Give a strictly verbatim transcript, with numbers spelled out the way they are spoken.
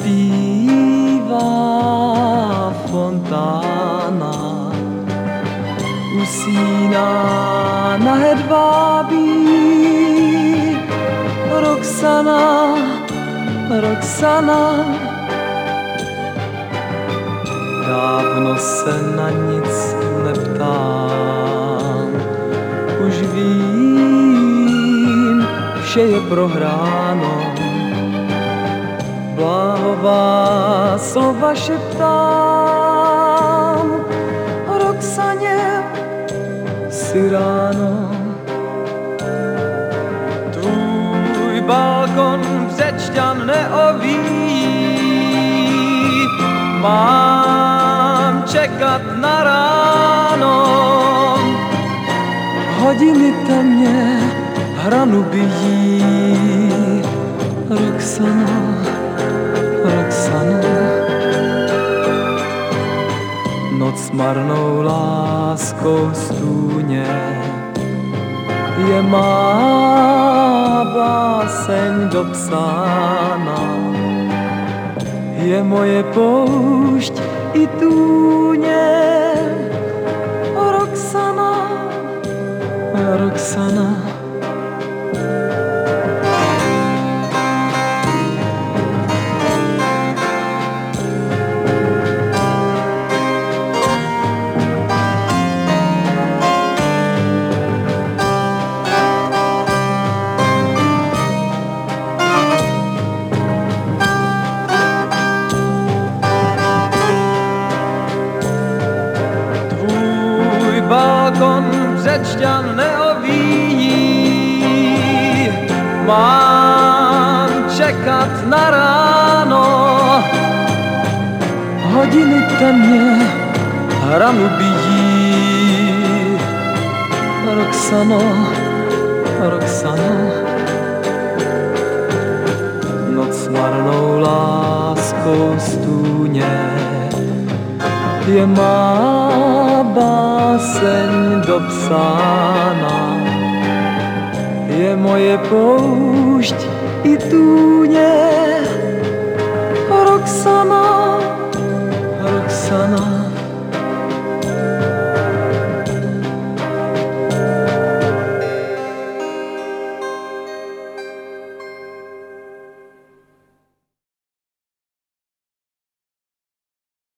zpívá fontána, usíná na hedvábí. Roxana, Roxana, dávno se na nic neptám, už vím, vše je prohráno. Bláhová slova šeptám Roxaně si ráno. Tvůj balkon břečťan neoví, mám čekat na ráno. Hodiny temně hranu bijí, Roxana, Roxana. Noc marnou láskou stůně, je má báseň dopsána, je moje poušť i tůně. Roxana, Roxana. Balkon břečťan neovíjí, mám čekat na ráno. Hodiny temně hranu bijí, Roxano, Roxano. Noc marnou láskou stůně, je má báseň dopsána, je moje poušť i tůně. Roxana,